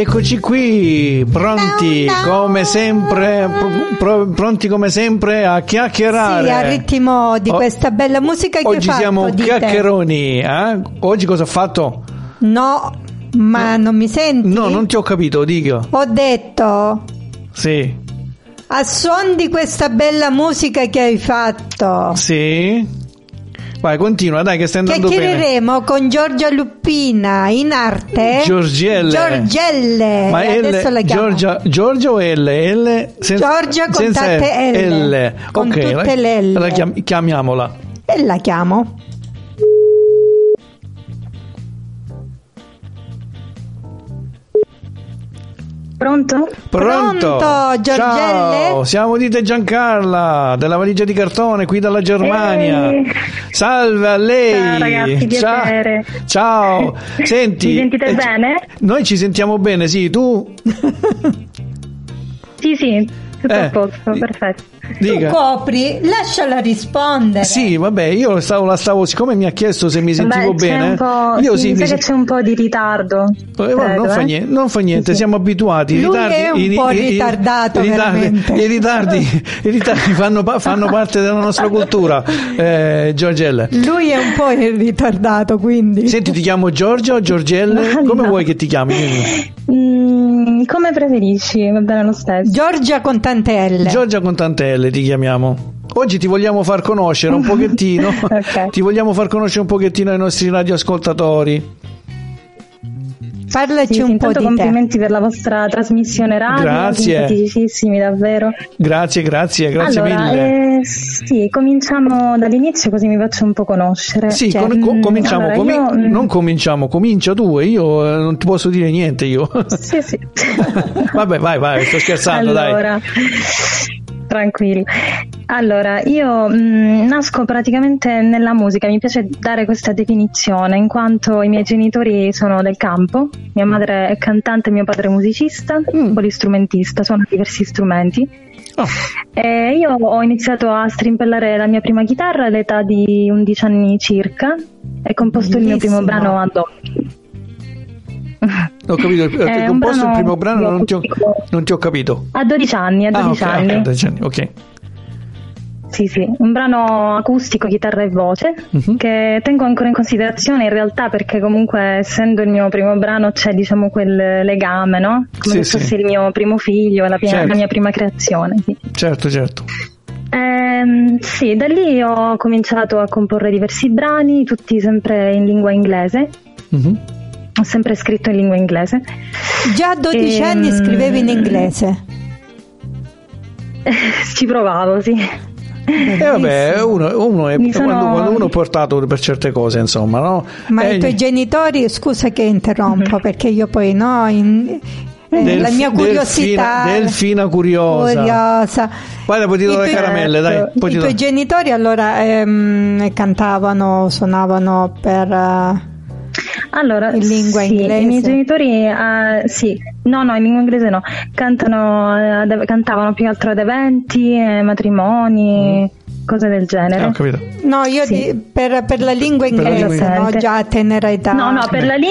Eccoci qui, pronti come sempre, pronti come sempre a chiacchierare. Sì, al ritmo di questa bella musica che oggi hai fatto. Siamo chiacchieroni, Oggi cosa ho fatto? No, ma non mi senti? No, non ti ho capito, dico. Ho detto. Sì. A suon di questa bella musica che hai fatto. Sì. Vai, continua, dai, che stai andando bene. Chiacchiereremo con Giorgia Luppina, in arte Giorgelle. Ma adesso la chiamo Giorgia o L? Giorgia con tante L. Con tutte le L. Chiamiamola. E la chiamo. Pronto, Giorgelle? Ciao, siamo di Te Giancarla, della valigia di cartone, qui dalla Germania. Salve a lei. Ciao ragazzi, piacere. Ciao. Senti, mi sentite bene? Noi ci sentiamo bene, sì, tu? Sì, tutto a posto, perfetto. Dica. Tu copri, lasciala rispondere. Sì, vabbè, io la stavo, siccome mi ha chiesto se mi sentivo bene. Io mi sa che c'è un po' di ritardo. Non fa niente, sì. Siamo abituati. Lui è un po' ritardato, veramente. I ritardi fanno parte della nostra cultura, Giorgelle. Lui è un po' ritardato, quindi. Senti, ti chiamo Giorgia o Giorgelle? Come vuoi che ti chiami? Come preferisci, va bene lo stesso. Giorgia con tante L. Giorgia con tante L ti chiamiamo. Oggi ti vogliamo far conoscere un pochettino. Okay. Ti vogliamo far conoscere un pochettino ai nostri radioascoltatori. Parlaci un po' di complimenti per la vostra trasmissione radio. Grazie. Simpaticissimi, davvero. Grazie allora, mille. Sì, cominciamo dall'inizio così mi faccio un po' conoscere. Sì, cominciamo. Allora, non cominciamo, comincia tu e io non ti posso dire niente io. Sì. Vabbè, vai, sto scherzando, allora, dai. Tranquilli. Allora, io nasco praticamente nella musica, mi piace dare questa definizione in quanto i miei genitori sono del campo, mia madre è cantante, mio padre è musicista, polistrumentista, suona diversi strumenti. E io ho iniziato a strimpellare la mia prima chitarra all'età di 11 anni circa e composto il mio primo brano ad occhi. Ho capito, hai composto il primo brano, non ti ho capito. A 12 anni. Okay, 12 anni, ok. Sì, un brano acustico, chitarra e voce, che tengo ancora in considerazione in realtà perché comunque essendo il mio primo brano c'è diciamo quel legame, no? Come se fosse il mio primo figlio, la mia prima creazione. Sì. Certo. Sì, da lì ho cominciato a comporre diversi brani, tutti sempre in lingua inglese. Ho sempre scritto in lingua inglese. Già a 12 anni scrivevi in inglese? Ci provavo, sì. Vabbè, uno è quando uno è portato per certe cose, insomma, no? Ma i tuoi genitori, scusa che interrompo, perché io poi la mia curiosità. Delfina curiosa. Guarda, poi ti do le caramelle, dai. I tuoi genitori allora cantavano, suonavano per. Allora, in lingua inglese? I miei genitori in lingua inglese no, cantavano più che altro ad eventi, matrimoni, cose del genere. Ho capito. No, io per la lingua inglese, no, già a tenera età. No, per la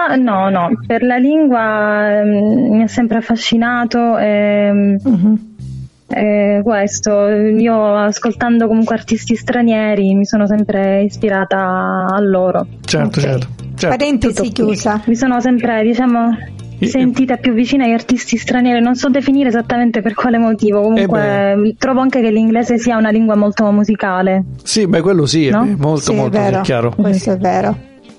lingua mi ha sempre affascinato questo, io ascoltando comunque artisti stranieri mi sono sempre ispirata a loro. Certo. Parentesi chiusa. Mi sono sempre sentita più vicina agli artisti stranieri, non so definire esattamente per quale motivo, comunque trovo anche che l'inglese sia una lingua molto musicale. Sì, quello sì, no? Molto è vero, è chiaro. Questo è vero.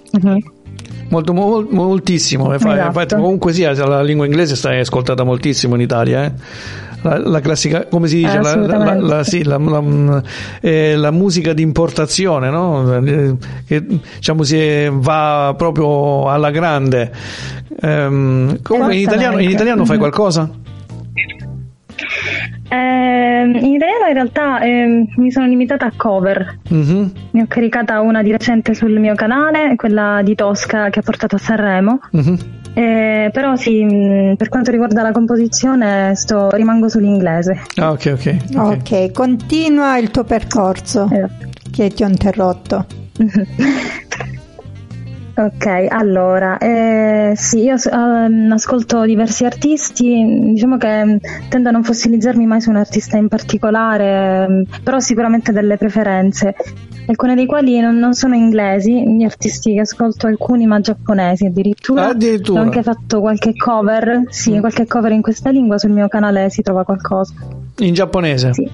Moltissimo. Infatti, comunque sia, la lingua inglese sta ascoltata moltissimo in Italia, La classica, come si dice, la musica di importazione, no? Che diciamo va proprio alla grande. In italiano fai qualcosa? In italiano in realtà mi sono limitata a cover. Ne ho caricata una di recente sul mio canale, quella di Tosca che ha portato a Sanremo. Però per quanto riguarda la composizione rimango sull'inglese. Ok, continua il tuo percorso che ti ho interrotto. Ok, allora, sì, io ascolto diversi artisti, diciamo che tendo a non fossilizzarmi mai su un artista in particolare, però sicuramente delle preferenze, alcune dei quali non sono inglesi, gli artisti che ascolto alcuni ma giapponesi addirittura. Ho anche fatto qualche cover, qualche cover in questa lingua, sul mio canale si trova qualcosa. In giapponese? Sì.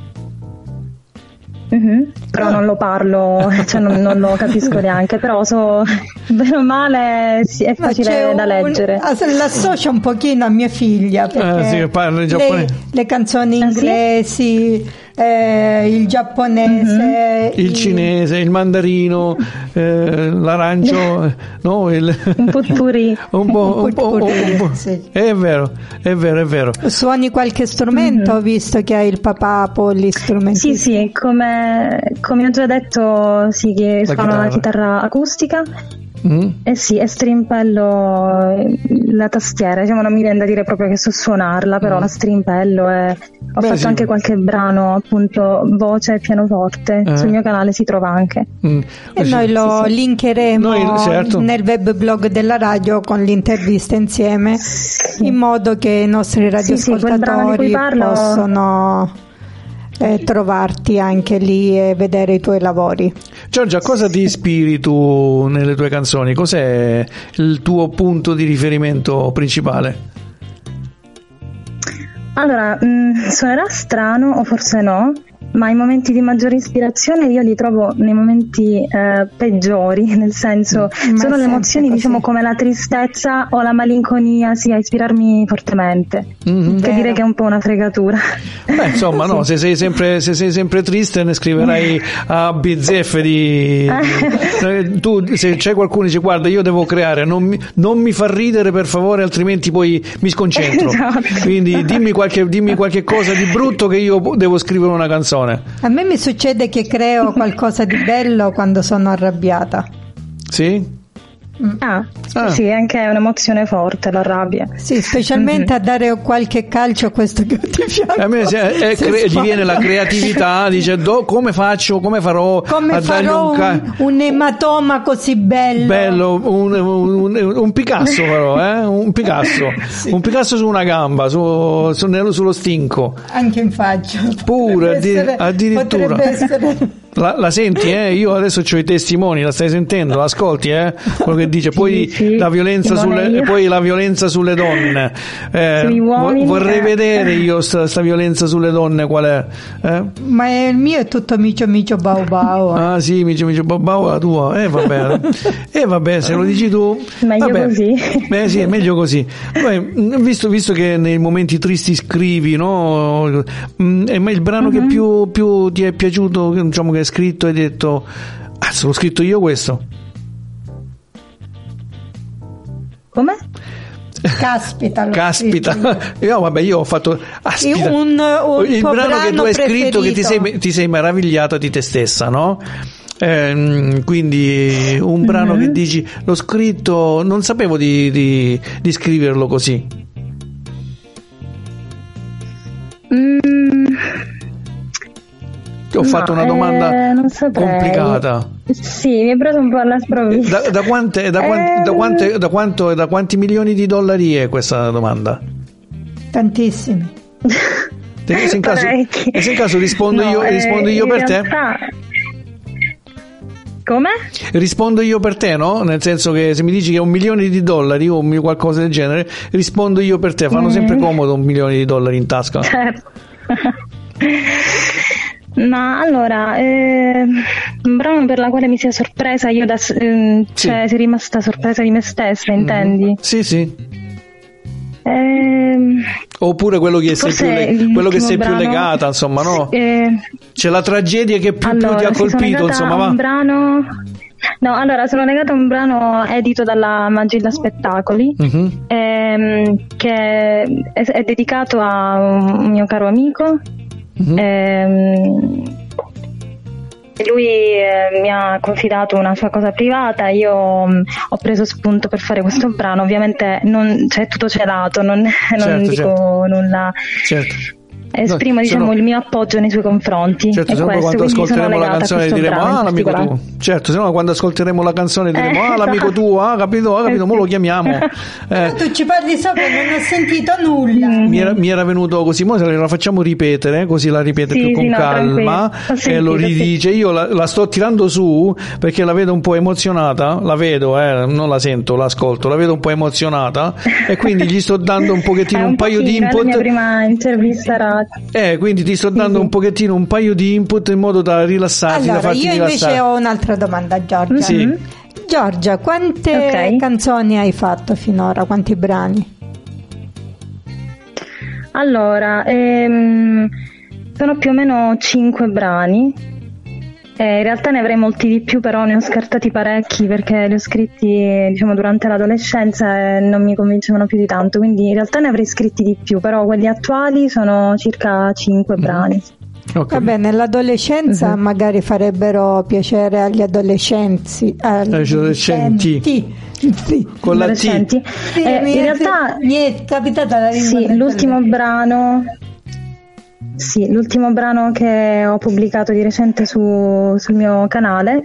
Però non lo parlo, cioè non lo capisco neanche, però bene o male è facile da leggere. L'associo un pochino a mia figlia, perché parla in giapponese. Le canzoni inglesi, il giapponese, il cinese, il mandarino, l'arancio, no? Un potpourri. un po'. Sì. È vero. Suoni qualche strumento? Ho visto che hai il papà gli strumenti. Sì, come ho già detto, sì, che suono la chitarra acustica. E strimpello la tastiera, diciamo, non mi viene da dire proprio che so suonarla, però la strimpello e ho fatto anche qualche brano, appunto, voce e pianoforte, sul mio canale si trova anche. E noi lo linkeremo nel web blog della radio con l'intervista insieme, in modo che i nostri radioascoltatori possono trovarti anche lì e vedere i tuoi lavori. Giorgia, cosa ti ispiri tu nelle tue canzoni? Cos'è il tuo punto di riferimento principale? Allora, suonerà strano o forse no, ma i momenti di maggiore ispirazione io li trovo nei momenti peggiori, nel senso sono le emozioni così, diciamo, come la tristezza o la malinconia a ispirarmi fortemente, che direi che è un po' una fregatura. Beh, insomma, no, se sei sempre triste ne scriverai a bizzeffe tu, se c'è qualcuno che dice guarda io devo creare, non mi fa ridere per favore, altrimenti poi mi sconcentro. Esatto. Quindi dimmi qualche cosa di brutto che io devo scrivere una canzone. A me mi succede che creo qualcosa di bello quando sono arrabbiata. Sì? Sì, è anche un'emozione forte la rabbia. Sì, specialmente a dare qualche calcio a questo che ti piace. A me gli viene la creatività, dice come farò a dargli un ematoma così bello. Un Picasso farò, un Picasso. Sì. Un Picasso su una gamba, sullo stinco. Anche in faccia. Pure, addirittura. La senti, Io adesso c'ho i testimoni, la stai sentendo, l'ascolti, quello che dice, poi sì, la violenza sulle donne, sugli uomini, vorrei vedere io sta violenza sulle donne qual è? Ma il mio è tutto micio bau bau. Ah sì, micio bau bau la tua, vabbè, se lo dici tu, meglio così. Beh sì, è meglio così. Visto che nei momenti tristi scrivi, no? Ma il brano che più ti è piaciuto, diciamo, che hai scritto e hai detto l'ho scritto io questo? Come? Caspita. Io ho fatto il brano che tu hai scritto, che ti sei meravigliata di te stessa, no? Quindi un brano che dici l'ho scritto, non sapevo di scriverlo così. Ti ho fatto una domanda complicata. Sì, mi hai preso un po' alla sprovvista. Da quanti milioni di dollari è questa domanda? Tantissimi. Se in caso rispondo io per te? Come? Rispondo io per te, no? Nel senso che se mi dici che è $1 milione o qualcosa del genere, rispondo io per te. Fanno sempre comodo $1 milione in tasca. Certo. Ma allora, un brano per la quale mi sia sorpresa io sei rimasta sorpresa di me stessa, intendi? Sì. Oppure quello che sei più legata, insomma, no? C'è la tragedia che più ti ha colpito, insomma, va? Un brano. No, allora sono legata a un brano edito dalla Magilla Spettacoli, che è dedicato a un mio caro amico. Lui mi ha confidato una sua cosa privata, io ho preso spunto per fare questo brano, ovviamente non c'è tutto celato, non dico nulla. Certo. esprimo il mio appoggio nei suoi confronti. Certo, se no quando ascolteremo la canzone diremo l'amico tuo. Certo, se no quando ascolteremo la canzone diremo l'amico tuo, capito, mo lo chiamiamo. Tu ci parli sopra, non ho sentito nulla. Mi era venuto così, mo la facciamo ripetere, così la ripete più con calma e lo ridice. Io la sto tirando su perché la vedo un po' emozionata, la vedo, non la sento, l'ascolto, la vedo un po' emozionata e quindi gli sto dando un pochettino un paio di input. È la mia prima intervista radio. Quindi ti sto dando un pochettino un paio di input in modo da rilassarti, allora, da farti rilassare. Io invece ho un'altra domanda a Giorgia. Sì. Giorgia, quante canzoni hai fatto finora? Quanti brani? Allora, sono più o meno 5 brani. In realtà ne avrei molti di più, però ne ho scartati parecchi perché li ho scritti durante l'adolescenza e non mi convincevano più di tanto, quindi in realtà ne avrei scritti di più, però quelli attuali sono circa 5 brani. Okay. Vabbè, nell'adolescenza magari farebbero piacere agli adolescenti. Adolescenti. Sì. Con la T. In realtà mi è capitata la lingua. L'ultimo brano che ho pubblicato di recente sul mio canale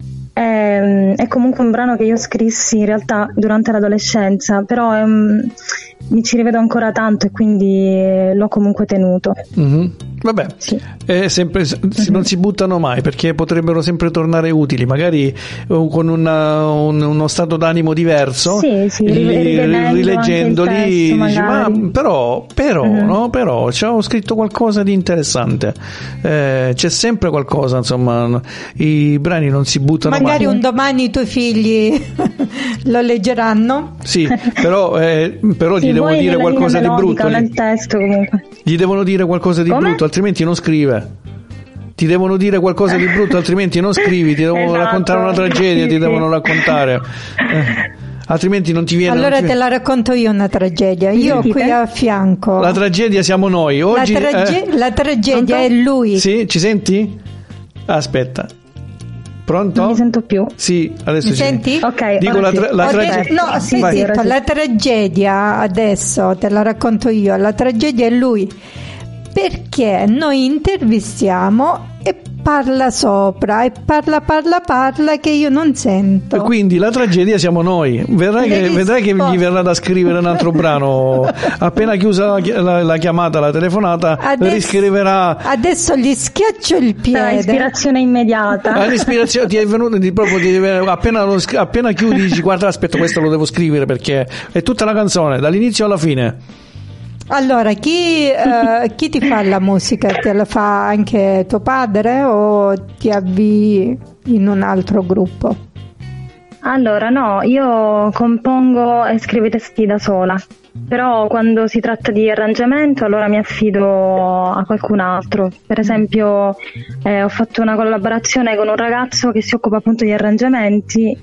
è comunque un brano che io scrissi in realtà durante l'adolescenza, però mi ci rivedo ancora tanto e quindi l'ho comunque tenuto. Vabbè, è sempre, non si buttano mai perché potrebbero sempre tornare utili, magari con uno stato d'animo diverso, rileggendoli dici, ma però c'ho scritto qualcosa di interessante, c'è sempre qualcosa, insomma, i brani non si buttano magari mai. Un domani i tuoi figli lo leggeranno, sì, però gli devono dire qualcosa di brutto, nel testo comunque. Gli devono dire qualcosa di brutto, altrimenti non scrive. Ti devono dire qualcosa di brutto, altrimenti non scrivi. Ti devono raccontare una tragedia, ti devono raccontare. Altrimenti non ti viene. Allora te la racconto io una tragedia. Io qui a fianco. La tragedia siamo noi. Oggi la tragedia è lui. Sì, ci senti? Aspetta. Pronto? Non mi sento più. Sì, adesso mi senti? Ok. Dico la tragedia. No, sì, zitto. La tragedia adesso te la racconto io. La tragedia è lui. Perché noi intervistiamo e parla sopra e parla che io non sento. E quindi la tragedia siamo noi. Vedrai che gli verrà da scrivere un altro brano. Appena chiusa la chiamata, la telefonata, riscriverà. Adesso gli schiaccio il piede. Ispirazione immediata. L'ispirazione ti è venuta appena chiudi dici guarda, aspetta, questo lo devo scrivere perché è tutta la canzone dall'inizio alla fine. Allora, chi ti fa la musica? Te la fa anche tuo padre o ti avvii in un altro gruppo? Allora, no, io compongo e scrivo i testi da sola, però quando si tratta di arrangiamento allora mi affido a qualcun altro. Per esempio ho fatto una collaborazione con un ragazzo che si occupa appunto di arrangiamenti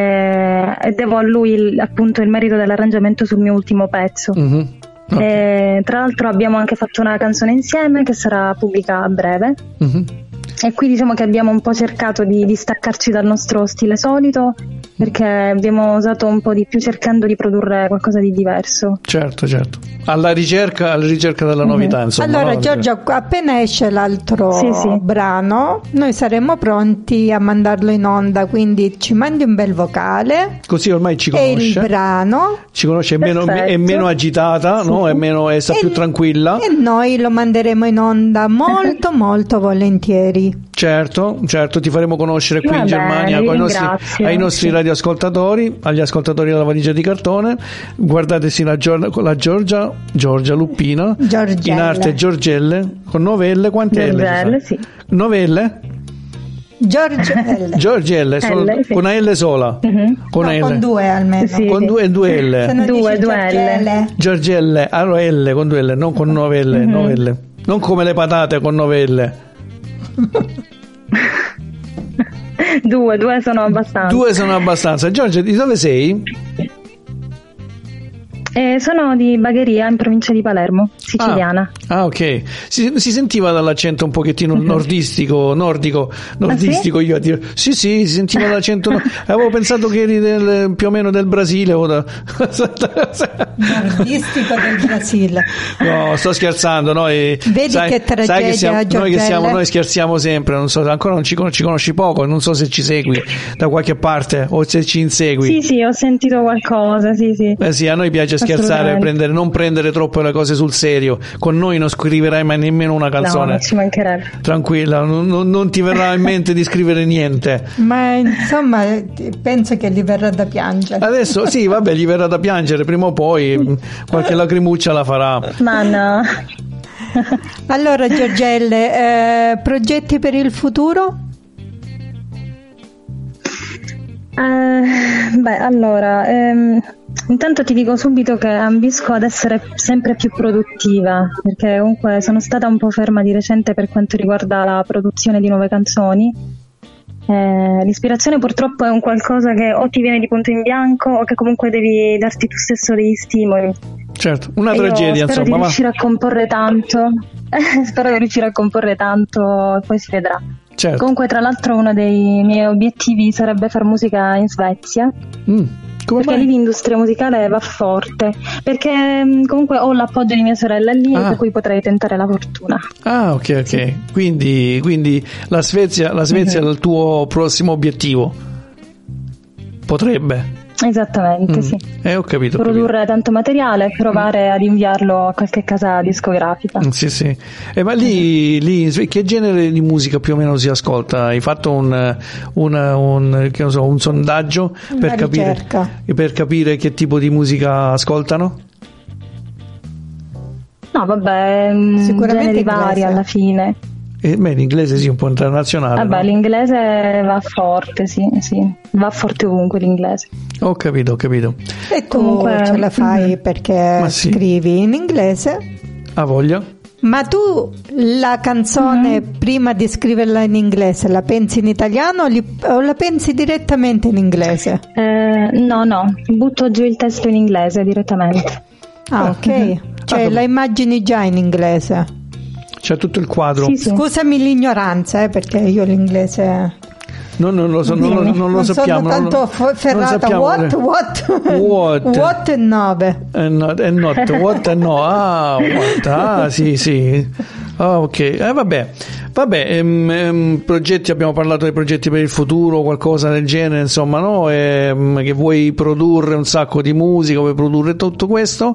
e devo a lui appunto il merito dell'arrangiamento sul mio ultimo pezzo. Okay. Tra l'altro abbiamo anche fatto una canzone insieme che sarà pubblicata a breve. E qui diciamo che abbiamo un po' cercato di staccarci dal nostro stile solito, perché abbiamo usato un po' di più cercando di produrre qualcosa di diverso. Certo, alla ricerca della novità, insomma. Allora, Giorgia, appena esce l'altro brano, noi saremo pronti a mandarlo in onda, quindi ci mandi un bel vocale. Così ormai ci conosce. E il brano. Ci conosce, è meno agitata, no? Sta più tranquilla. E noi lo manderemo in onda molto, molto volentieri. Certo, ti faremo conoscere qui in Germania ai nostri radioascoltatori, agli ascoltatori della valigia di cartone. Guardatesi la Giorgia Luppina, Giorgelle. In arte Giorgelle, con novelle, quante Giorgelle, sì. Novelle? Giorgelle, con una L sola. Con due almeno. Sì. Con due L. Due L. Giorgelle, allora L con due L, non con novelle, novelle. Non come le patate con novelle. Due sono abbastanza. Giorgia, di dove sei? Sono di Bagheria, in provincia di Palermo. siciliana. Ok. Si sentiva dall'accento un pochettino nordico, io a dire. Sì, si sentiva dall'accento. Avevo pensato che eri più o meno del Brasile o nordistico del Brasile. No, sto scherzando, noi. Vedi che tragedia, noi scherziamo sempre, non so, ancora non ci conosci poco, non so se ci segui da qualche parte o se ci insegui. Sì, ho sentito qualcosa, sì. Sì, a noi piace scherzare, non prendere troppo le cose sul serio. Con noi non scriverai mai nemmeno una canzone. No, non ci mancherebbe. Tranquilla, non ti verrà in mente di scrivere niente. Ma insomma, penso che gli verrà da piangere. Adesso sì, vabbè, gli verrà da piangere prima o poi, qualche lacrimuccia la farà. Ma no. Allora, Giorgelle, progetti per il futuro? Intanto ti dico subito che ambisco ad essere sempre più produttiva, perché comunque sono stata un po' ferma di recente per quanto riguarda la produzione di nuove canzoni. L'ispirazione purtroppo è un qualcosa che o ti viene di punto in bianco o che comunque devi darti tu stesso degli stimoli. Certo, una tragedia, spero insomma. Di riuscire a comporre tanto. Spero di riuscire a comporre tanto e poi si vedrà. Certo. Comunque, tra l'altro, uno dei miei obiettivi sarebbe far musica in Svezia. Perché lì l'industria musicale va forte, perché comunque ho l'appoggio di mia sorella lì, per cui potrei tentare la fortuna. Ok. Sì. Quindi la Svezia è il tuo prossimo obiettivo? Potrebbe. Esattamente, sì. Ho capito. Produrre tanto materiale e provare ad inviarlo a qualche casa discografica. Sì. Ma lì che genere di musica più o meno si ascolta? Hai fatto un sondaggio per capire che tipo di musica ascoltano? No, vabbè, sicuramente vari alla fine. L'inglese sì, un po' internazionale. Vabbè, no? L'inglese va forte, sì, va forte ovunque l'inglese. Ho capito. E tu comunque ce la fai perché scrivi in inglese? Ha voglia? Ma tu la canzone prima di scriverla in inglese la pensi in italiano o la pensi direttamente in inglese? No, butto giù il testo in inglese direttamente. Ok. Cioè la immagini già in inglese? C'è tutto il quadro. Sì. Scusami l'ignoranza, perché io l'inglese non lo sappiamo. Sono tanto ferrata. What e 9. What e no. What. Sì. Ok. Vabbè, progetti, abbiamo parlato dei progetti per il futuro, qualcosa del genere, insomma, no? Che vuoi produrre un sacco di musica, vuoi produrre tutto questo,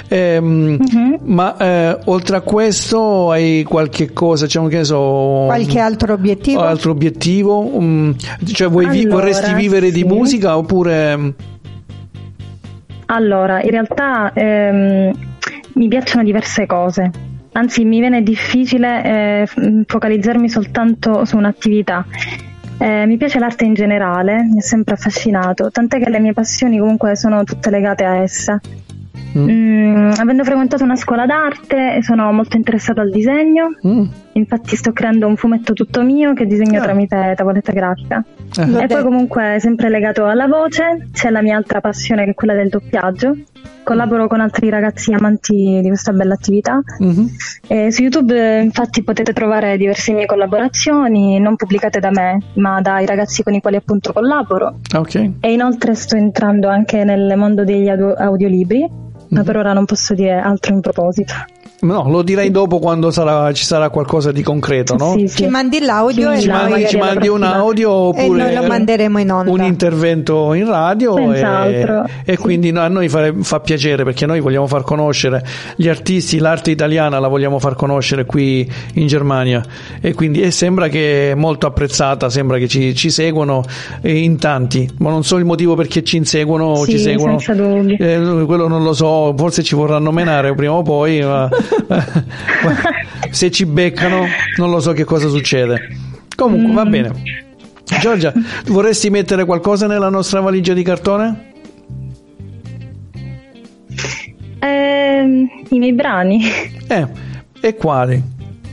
ma oltre a questo hai qualche cosa, diciamo, che ne so, qualche altro obiettivo? Cioè vorresti vivere di musica oppure? Allora, in realtà mi piacciono diverse cose. Anzi, mi viene difficile focalizzarmi soltanto su un'attività. Mi piace l'arte in generale, mi ha sempre affascinato, tant'è che le mie passioni comunque sono tutte legate a essa. Avendo frequentato una scuola d'arte, sono molto interessata al disegno. Infatti sto creando un fumetto tutto mio che disegno tramite tavoletta grafica. E poi comunque sempre legato alla voce c'è la mia altra passione, che è quella del doppiaggio. Collaboro con altri ragazzi amanti di questa bella attività. Su YouTube infatti potete trovare diverse mie collaborazioni, non pubblicate da me ma dai ragazzi con i quali appunto collaboro. E inoltre sto entrando anche nel mondo degli audiolibri, ma per ora non posso dire altro in proposito. No, lo direi dopo, quando ci sarà qualcosa di concreto, no? Sì. Ci mandi l'audio ci mandi un audio oppure noi lo manderemo in onda. Un intervento in radio e quindi a noi fa piacere, perché noi vogliamo far conoscere gli artisti, l'arte italiana la vogliamo far conoscere qui in Germania, e quindi sembra che è molto apprezzata, sembra che ci seguono in tanti, ma non so il motivo perché ci inseguono o ci seguono, senza dubbio. Quello non lo so, forse ci vorranno menare prima o poi, ma se ci beccano non lo so che cosa succede. Comunque va bene. Giorgia, vorresti mettere qualcosa nella nostra valigia di cartone? I miei brani. E quali?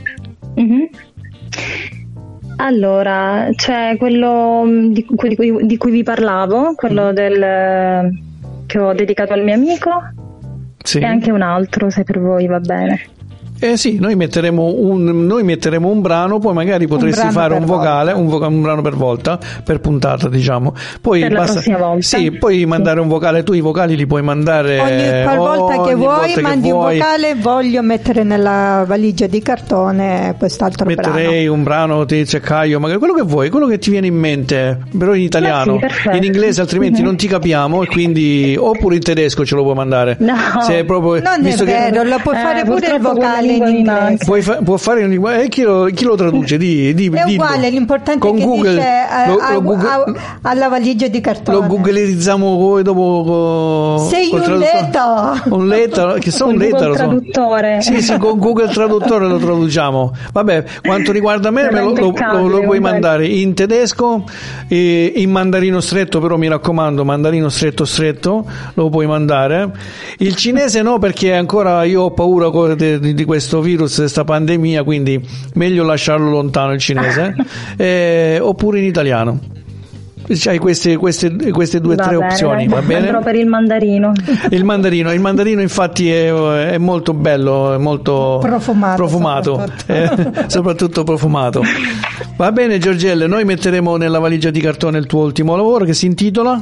Allora, c'è quello di cui vi parlavo, quello che ho dedicato al mio amico. e anche un altro, se per voi va bene. Sì, noi metteremo un brano, poi magari potresti fare un vocale, un brano per volta, per puntata, diciamo. Poi per la prossima volta. Sì, puoi mandare un vocale, tu i vocali li puoi mandare qualvolta che vuoi, mandi un vocale, voglio mettere nella valigia di cartone quest'altro brano. Metterei un brano, ti dice Caio, magari quello che vuoi, quello che ti viene in mente, però in italiano, in inglese altrimenti non ti capiamo, e quindi oppure in tedesco ce lo puoi mandare. No, se proprio, non è vero, lo puoi fare pure il vocale in inglese. Può fare in inglese. Chi lo traduce? È uguale, l'importante con è che Google, dice alla valigia di cartone. Lo googlerizziamo poi dopo. Sei un lettero che sono un lettero. Traduttore. Sì, con Google Traduttore lo traduciamo. Vabbè, quanto riguarda me, lo puoi mandare in tedesco, in mandarino stretto, però mi raccomando, mandarino stretto lo puoi mandare. Il cinese no, perché ancora io ho paura di questo virus, di questa pandemia, quindi meglio lasciarlo lontano il cinese. Oppure in italiano. C'hai queste 2-3 opzioni, va bene? Andrò per il mandarino. Il mandarino infatti è molto bello, è molto profumato. Soprattutto profumato. Va bene Giorgelle, noi metteremo nella valigia di cartone il tuo ultimo lavoro, che si intitola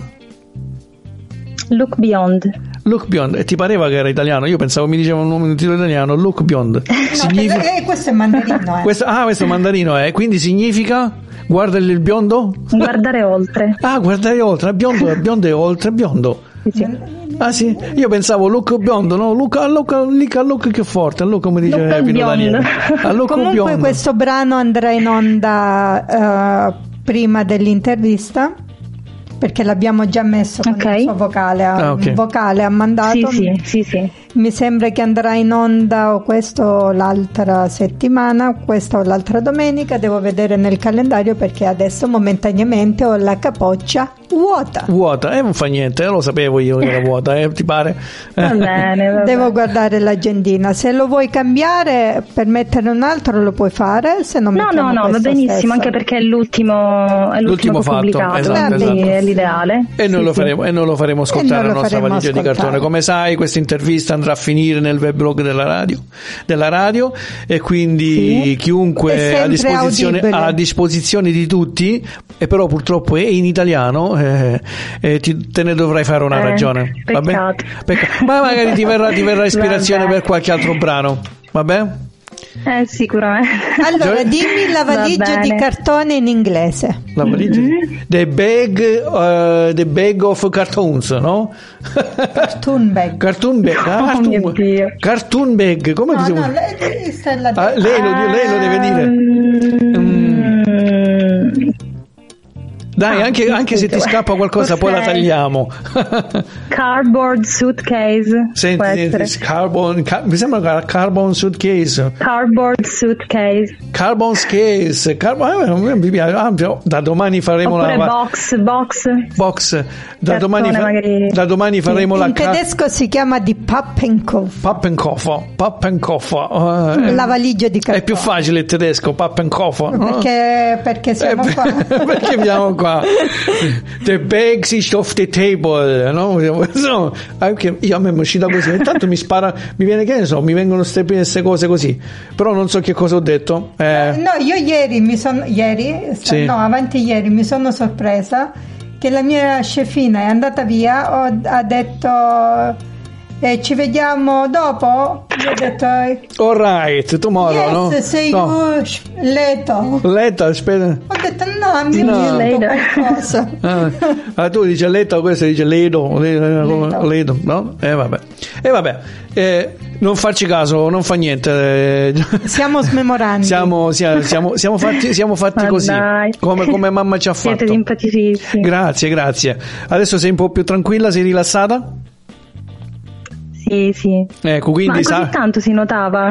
Look Beyond. E ti pareva che era italiano? Io pensavo mi diceva un titolo italiano. Look Beyond. Questo è mandarino. Questo è mandarino, quindi significa guarda il biondo? Guardare oltre. Guardare oltre. Biondo è oltre biondo. Sì. Ah sì, io pensavo Biondo, no? Look che forte, Luca come dice Pino Daniele. Comunque biondo. Questo brano andrà in onda prima dell'intervista, perché l'abbiamo già messo con il suo vocale. Un vocale ha mandato. Sì. Mi sembra che andrà in onda o questo o l'altra settimana, questa o l'altra domenica. Devo vedere nel calendario, perché adesso momentaneamente ho la capoccia vuota. Non fa niente, lo sapevo io che era vuota, ti pare? Va bene. Devo guardare l'agendina. Se lo vuoi cambiare per mettere un altro lo puoi fare, se non no, va benissimo, stesso. Anche perché è l'ultimo fatto, pubblicato, esatto. È l'ideale. E noi lo faremo ascoltare alla nostra valigia di cartone. Come sai, questa intervista andrà a finire nel web blog della radio, e quindi chiunque a disposizione di tutti, e però purtroppo è in italiano, te ne dovrai fare una ragione. Peccato. Ma magari ti verrà ispirazione per qualche altro brano, vabbè? Sicuramente. Allora dimmi la valigia di cartone in inglese. La valigia the bag of cartoons, no? Cartoon bag. Cartoon bag, come dicevo? Lei lo deve dire. Dai, anche se ti scappa qualcosa poi la tagliamo. Cardboard suitcase. Senti, mi sembra carbon suitcase. Cardboard suitcase. Carbon case. Da domani faremo box. Da domani faremo in tedesco si chiama di Pappenkoffer. La valigia di cartone. È più facile il tedesco, Pappenkoffer. Perché siamo qua. Perché siamo qua. The bags is off the table, no? Io a me mi è uscita così, intanto mi viene, che ne so, mi vengono queste cose così, però non so che cosa ho detto. No, io avanti ieri mi sono sorpresa che la mia chefina è andata via, ha detto ci vediamo dopo. Io ho detto all right, tomorrow, yes, sei you later, aspetta. Ho detto no, qualcosa. Tu dici later, questo dice ledo, no? Vabbè. Non farci caso, non fa niente. Siamo smemoranti. Siamo fatti così, come mamma ci ha fatto. Siete simpaticissimi. Grazie. Adesso sei un po' più tranquilla, sei rilassata? Sì. Ecco, quindi ma così tanto si notava?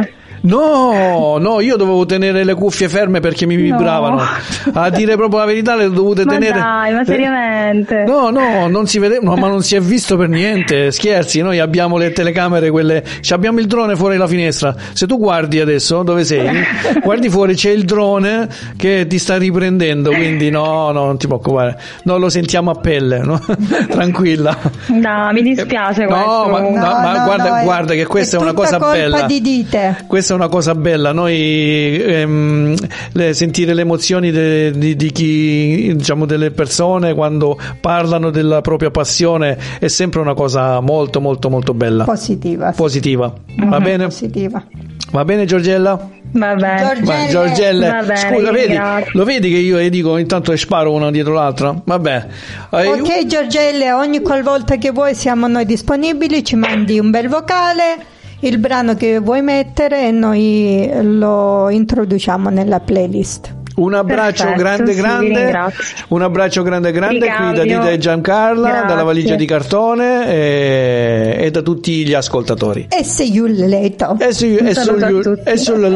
No, io dovevo tenere le cuffie ferme perché mi vibravano. A dire proprio la verità, le dovute tenere. Ma seriamente? No, non si vede, ma non si è visto per niente. Scherzi, noi abbiamo le telecamere, quelle. Abbiamo il drone fuori la finestra. Se tu guardi adesso dove sei, guardi fuori, c'è il drone che ti sta riprendendo. Quindi no, non ti preoccupare. Non lo sentiamo a pelle, no? Tranquilla. No, mi dispiace questo. Ma guarda che questa è una cosa bella. Di dite. Questa è una cosa bella. Noi sentire le emozioni di chi, diciamo, delle persone quando parlano della propria passione è sempre una cosa molto molto molto bella. Positiva. Va bene? Positiva. Va bene, Giorgella? Va bene. Giorgella, bene, scusa, lo vedi che io dico intanto e sparo una dietro l'altra? Vabbè. Ok, Giorgella, ogni qualvolta che vuoi siamo noi disponibili, ci mandi un bel vocale, il brano che vuoi mettere e noi lo introduciamo nella playlist. Un abbraccio grande, un abbraccio grande qui da Dita e Giancarla, dalla valigia di cartone e da tutti gli ascoltatori. E see you later. See you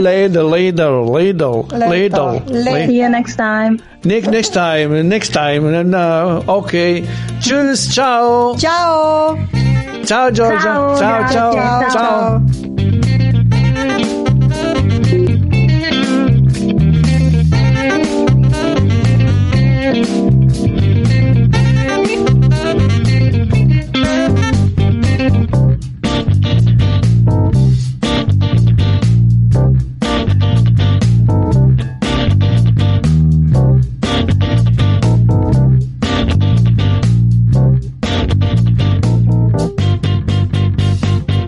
later. See you next time. Next time. No, ok. Tschüss, ciao. Ciao. Ciao Giorgia. Ciao.